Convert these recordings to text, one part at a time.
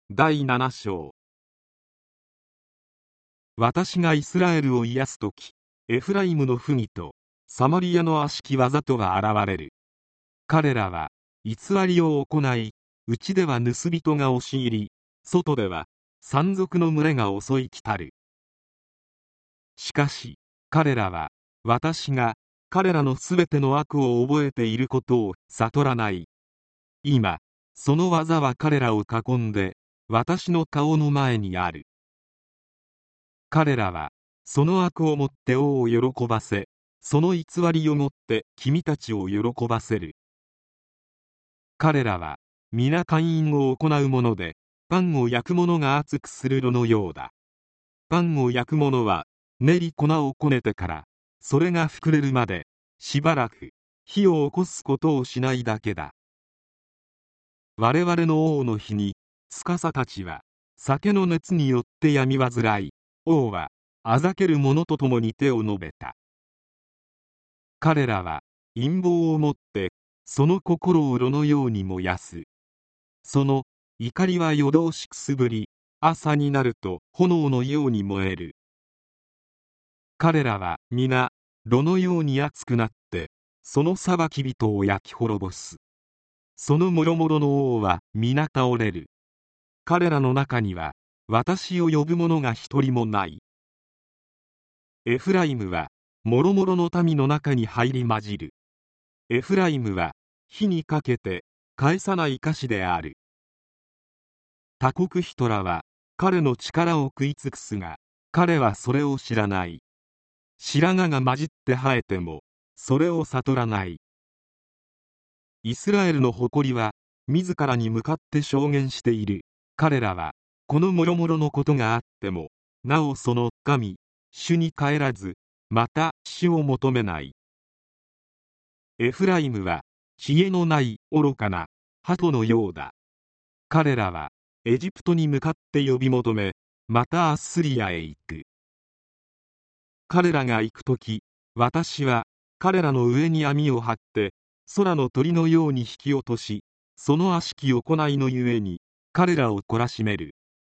第7章。私がイスラエルを癒すとき、エフライムの不義とサマリアの悪しき技とが現れる。彼らは偽りを行い、内では盗人が押し入り、外では山賊の群れが襲い来たる。しかし彼らは私が彼らのすべての悪を覚えていることを悟らない。今その技は彼らを囲んで私の顔の前にある。彼らはその悪をもって王を喜ばせ、その偽りをもって君たちを喜ばせる。彼らは皆姦淫を行うもので、パンを焼く者が熱くする炉のようだ。パンを焼く者は練り粉をこねてからそれが膨れるまでしばらく火を起こすことをしないだけだ。我々の王の日に司たちは酒の熱によって病み患い、王はあざける者と共に手を述べた。彼らは陰謀をもってその心を炉のように燃やす。その怒りは夜通しくすぶり、朝になると炎のように燃える。彼らは皆炉のように熱くなってその裁き人を焼き滅ぼす。そのもろもろの王は皆倒れる。彼らの中には私を呼ぶ者が一人もない。エフライムはもろもろの民の中に入り混じる。エフライムは火にかけて返さない菓子である。他国人らは彼の力を食い尽くすが、彼はそれを知らない。白髪が混じって生えてもそれを悟らない。イスラエルの誇りは自らに向かって証言している。彼らはこの諸々のことがあってもなおその神主に帰らず、また主を求めない。エフライムは知恵のない愚かな鳩のようだ。彼らはエジプトに向かって呼び求め、またアッスリアへ行く。彼らが行くとき、私は彼らの上に網を張って空の鳥のように引き落とし、その悪しき行いのゆえに彼らを懲らしめる。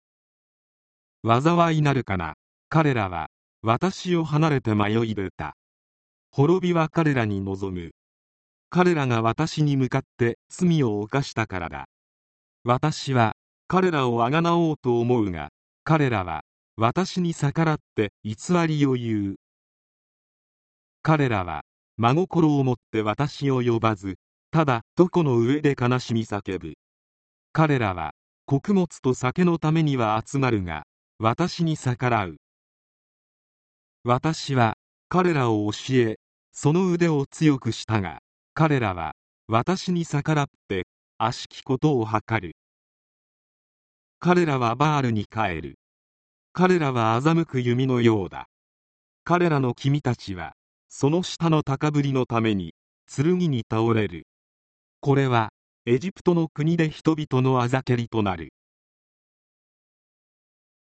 災いなるかな。彼らは私を離れて迷い出た。滅びは彼らに望む。彼らが私に向かって罪を犯したからだ。私は彼らをあがなおうと思うが、彼らは私に逆らって偽りを言う。彼らは真心をもって私を呼ばず、ただ床の上で悲しみ叫ぶ。彼らは穀物と酒のためには集まるが、私に逆らう。私は彼らを教え、その腕を強くしたが、彼らは私に逆らって悪しきことを図る。彼らはバールに帰る。彼らは欺く弓のようだ。彼らの君たちはその下の高ぶりのために剣に倒れる。これはエジプトの国で人々のあざけりとなる。